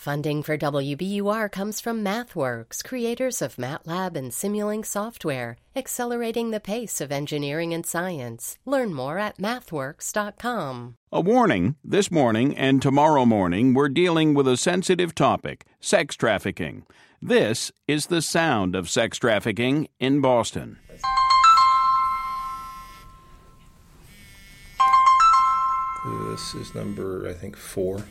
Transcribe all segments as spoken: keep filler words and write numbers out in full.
Funding for W B U R comes from MathWorks, creators of MATLAB and Simulink software, accelerating the pace of engineering and science. Learn more at mathworks dot com. A warning, this morning and tomorrow morning we're dealing with a sensitive topic, sex trafficking. This is the sound of sex trafficking in Boston. This is number, I think, four.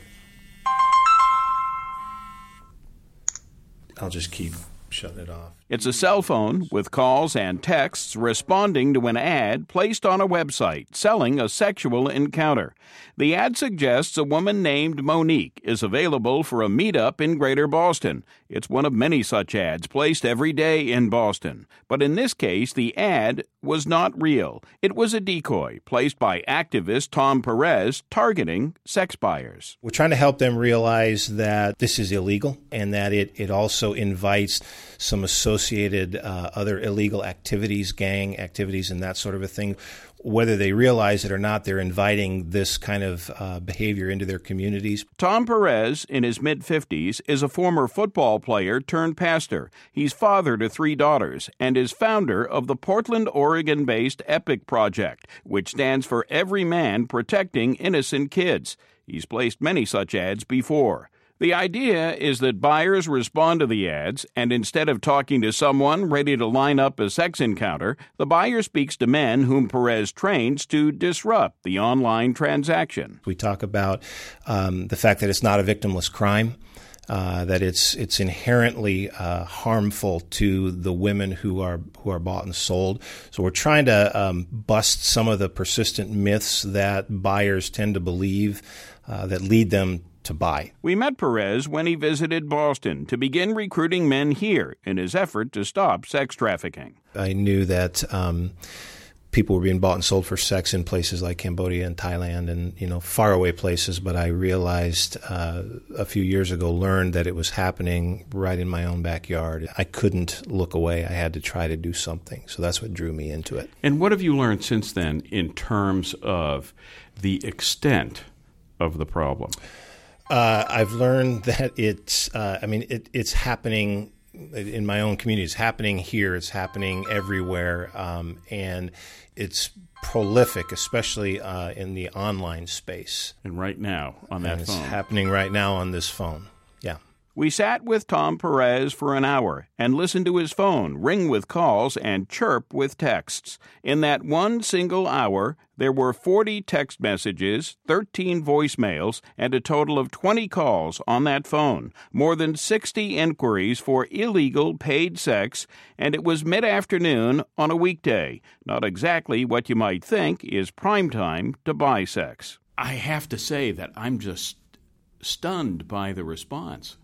I'll just keep shutting it off. It's a cell phone with calls and texts responding to an ad placed on a website selling a sexual encounter. The ad suggests a woman named Monique is available for a meetup in Greater Boston. It's one of many such ads placed every day in Boston. But in this case, the ad was not real. It was a decoy placed by activist Tom Perez targeting sex buyers. We're trying to help them realize that this is illegal and that it, it also invites some associated uh, other illegal activities, gang activities, and that sort of a thing. Whether they realize it or not, they're inviting this kind of uh, behavior into their communities. Tom Perez, in his mid-fifties, is a former football player turned pastor. He's father to three daughters and is founder of the Portland, Oregon-based EPIC Project, which stands for Every Man Protecting Innocent Kids. He's placed many such ads before. The idea is that buyers respond to the ads, and instead of talking to someone ready to line up a sex encounter, the buyer speaks to men whom Perez trains to disrupt the online transaction. We talk about um, the fact that it's not a victimless crime, uh, that it's it's inherently uh, harmful to the women who are who are bought and sold. So we're trying to um, bust some of the persistent myths that buyers tend to believe uh, that lead them to buy. We met Perez when he visited Boston to begin recruiting men here in his effort to stop sex trafficking. I knew that um, people were being bought and sold for sex in places like Cambodia and Thailand and, you know, faraway places, but I realized uh, a few years ago, learned that it was happening right in my own backyard. I couldn't look away. I had to try to do something. So that's what drew me into it. And what have you learned since then in terms of the extent of the problem? Uh, I've learned that it's, uh, I mean, it, it's happening in my own community. It's happening here. It's happening everywhere. Um, and it's prolific, especially uh, in the online space. And right now on that and phone. It's happening right now on this phone. Yeah. We sat with Tom Perez for an hour and listened to his phone ring with calls and chirp with texts. In that one single hour, there were forty text messages, thirteen voicemails, and a total of twenty calls on that phone, more than sixty inquiries for illegal paid sex, and it was mid-afternoon on a weekday. Not exactly what you might think is prime time to buy sex. I have to say that I'm just stunned by the response.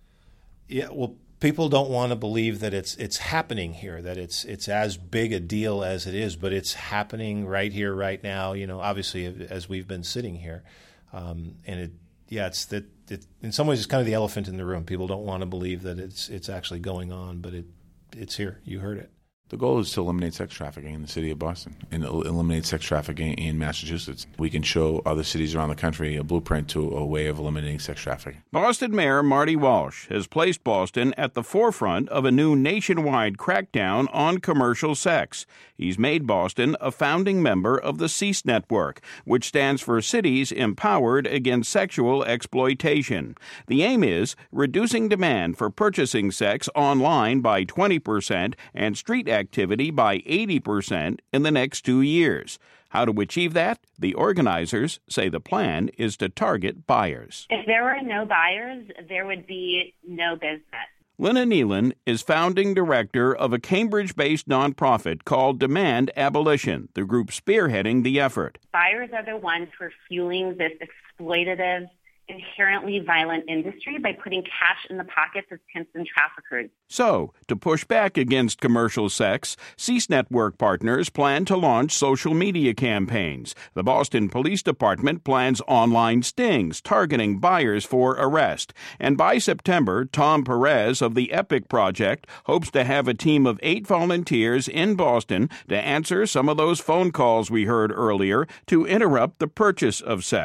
Yeah, well, people don't want to believe that it's it's happening here, that it's it's as big a deal as it is, but it's happening right here, right now. You know, obviously, as we've been sitting here, um, and it, yeah, it's that. It, in some ways, it's kind of the elephant in the room. People don't want to believe that it's it's actually going on, but it it's here. You heard it. The goal is to eliminate sex trafficking in the city of Boston and eliminate sex trafficking in Massachusetts. We can show other cities around the country a blueprint to a way of eliminating sex trafficking. Boston Mayor Marty Walsh has placed Boston at the forefront of a new nationwide crackdown on commercial sex. He's made Boston a founding member of the CEASE Network, which stands for Cities Empowered Against Sexual Exploitation. The aim is reducing demand for purchasing sex online by twenty percent and street activity by eighty percent in the next two years. How to achieve that? The organizers say the plan is to target buyers. If there were no buyers, there would be no business. Lynna Nealon is founding director of a Cambridge-based nonprofit called Demand Abolition, the group spearheading the effort. Buyers are the ones who are fueling this exploitative, inherently violent industry by putting cash in the pockets of pimps and traffickers. So, to push back against commercial sex, CEASE Network partners plan to launch social media campaigns. The Boston Police Department plans online stings targeting buyers for arrest. And by September, Tom Perez of the EPIC Project hopes to have a team of eight volunteers in Boston to answer some of those phone calls we heard earlier to interrupt the purchase of sex.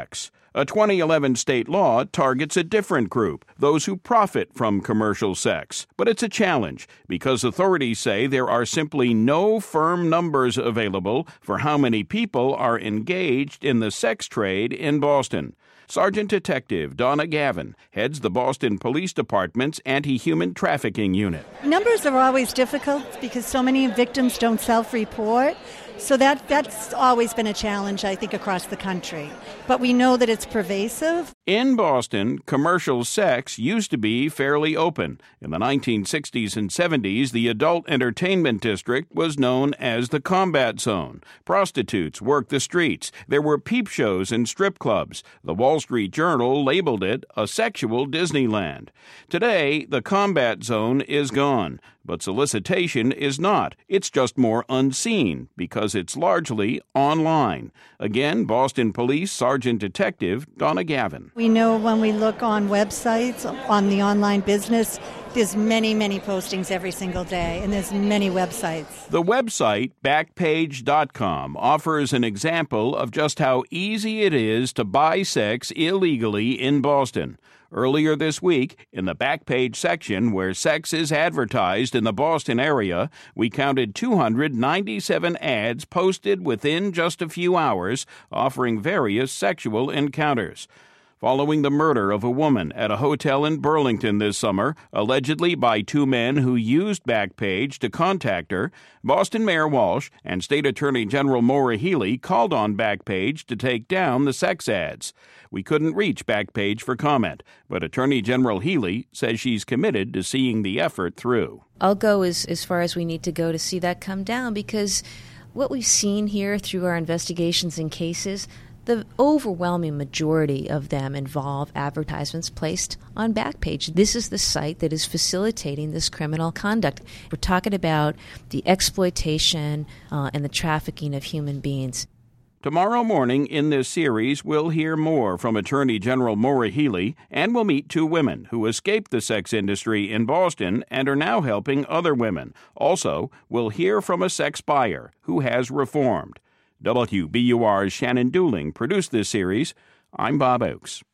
A twenty eleven state law targets a different group, those who profit from commercial sex. But it's a challenge because authorities say there are simply no firm numbers available for how many people are engaged in the sex trade in Boston. Sergeant Detective Donna Gavin heads the Boston Police Department's Anti-Human Trafficking Unit. Numbers are always difficult because so many victims don't self-report. So that that's always been a challenge, I think, across the country. But we know that it's pervasive. In Boston, commercial sex used to be fairly open. In the nineteen sixties and seventies, the adult entertainment district was known as the Combat Zone. Prostitutes worked the streets. There were peep shows and strip clubs. The Wall Street Journal labeled it a sexual Disneyland. Today, the Combat Zone is gone. But solicitation is not. It's just more unseen because it's largely online. Again, Boston Police Sergeant Detective Donna Gavin. We know when we look on websites, on the online business, there's many, many postings every single day, and there's many websites. The website, Backpage dot com, offers an example of just how easy it is to buy sex illegally in Boston. Earlier this week, in the Backpage section where sex is advertised in the Boston area, we counted two hundred ninety-seven ads posted within just a few hours offering various sexual encounters. Following the murder of a woman at a hotel in Burlington this summer, allegedly by two men who used Backpage to contact her, Boston Mayor Walsh and State Attorney General Maura Healey called on Backpage to take down the sex ads. We couldn't reach Backpage for comment, but Attorney General Healey says she's committed to seeing the effort through. I'll go as, as far as we need to go to see that come down, because what we've seen here through our investigations and cases, the overwhelming majority of them involve advertisements placed on Backpage. This is the site that is facilitating this criminal conduct. We're talking about the exploitation uh, and the trafficking of human beings. Tomorrow morning in this series, we'll hear more from Attorney General Maura Healey, and we'll meet two women who escaped the sex industry in Boston and are now helping other women. Also, we'll hear from a sex buyer who has reformed. W B U R's Shannon Dooling produced this series. I'm Bob Oakes.